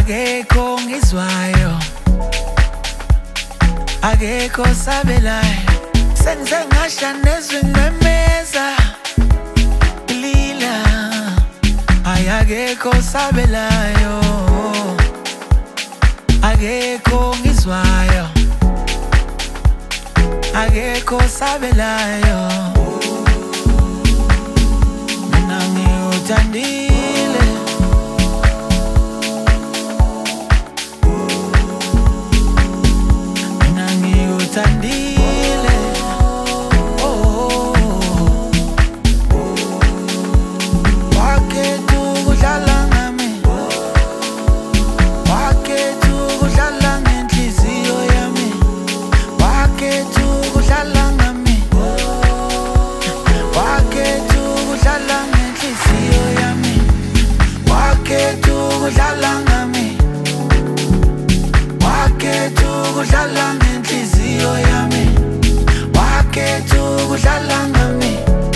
akekho ngizwayo, akekho sabelayo. Sengize ngasha nezwi ngimemeza lila, ay akekho sabelayo, akekho ngizwayo, akekho sabelayo. Mina ngiwuthandile, mina ngiwuthandile. Wakhetha ukudlala ngami, wakhetha ukudlala ngenhliziyo yami, wakhetha ukudlala ngami, wakhetha ukudlala ngenhliziyo yami, wakhetha ukudlala ngami, wakhetha ukudlala ngenhliziyo yami, wakhetha ukudlala ngami,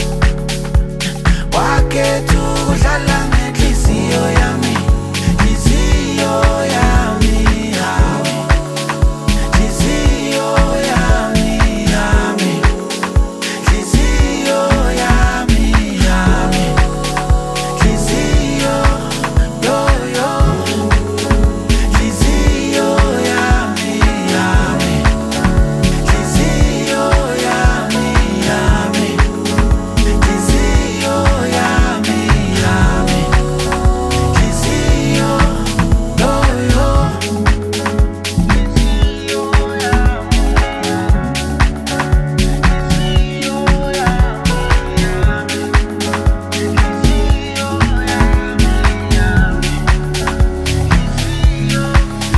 wakhetha ukudlala ngenhliziyo yami, inhliziyo yami, yami, inhliziyo yami, yami, inhliziyo yami, yami, inhliziyo yo yo, inhliziyo yami, yami, inhliziyo yami, yami, inhliziyo yami, yami, inhliziyo yo yo, inhliziyo yami, inhliziyo yami, yami, inhliziyo yami, yami, inhliziyo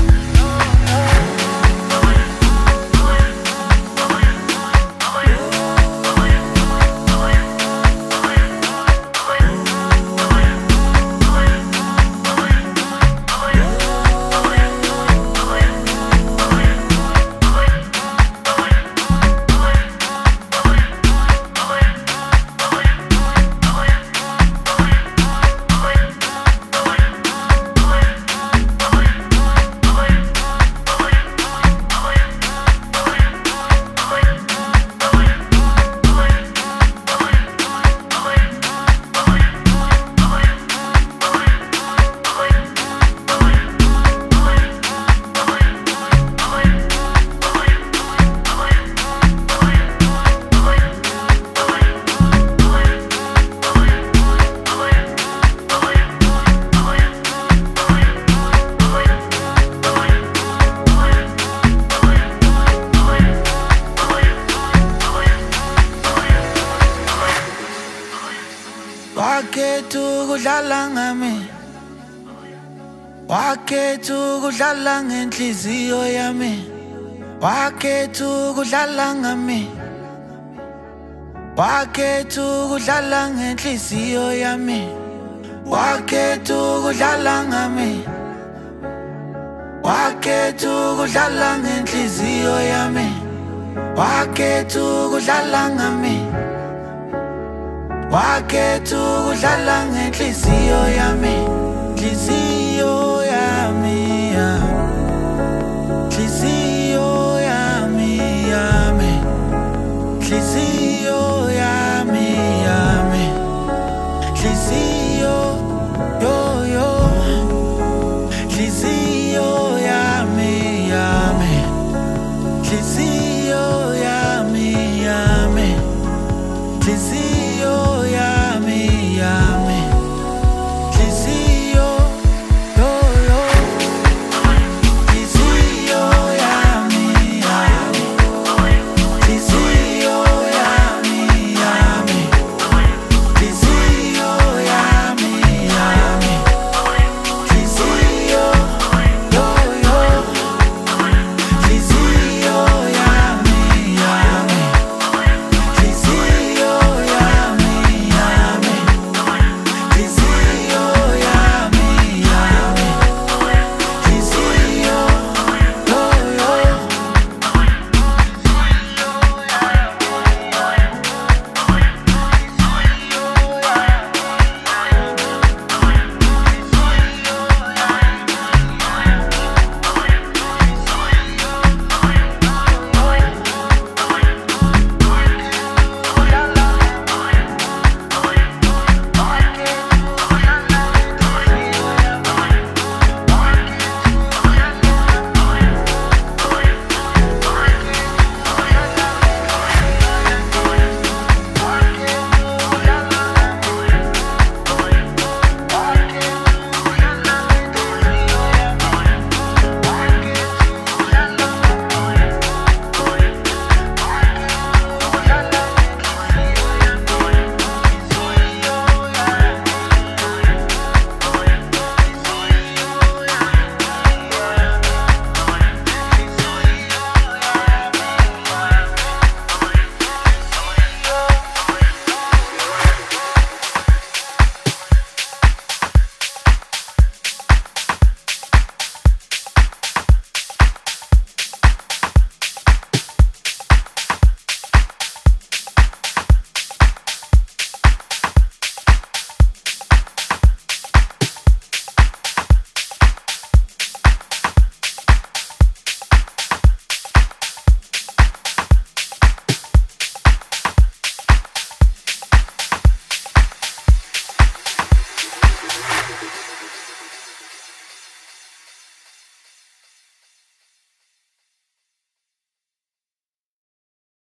wakhetha ukudlala ngami, wakhetha ukudlala ngenhliziyo yami, wakhetha ukudlala ngami, wakhetha ukudlala ngenhliziyo yami, wakhetha ukudlala ngami, wakhetha ukudlala ngenhliziyo yami, wakhetha ukudlala ngami, wakhetha ukudlala ngenhliziyo yami, inhliziyo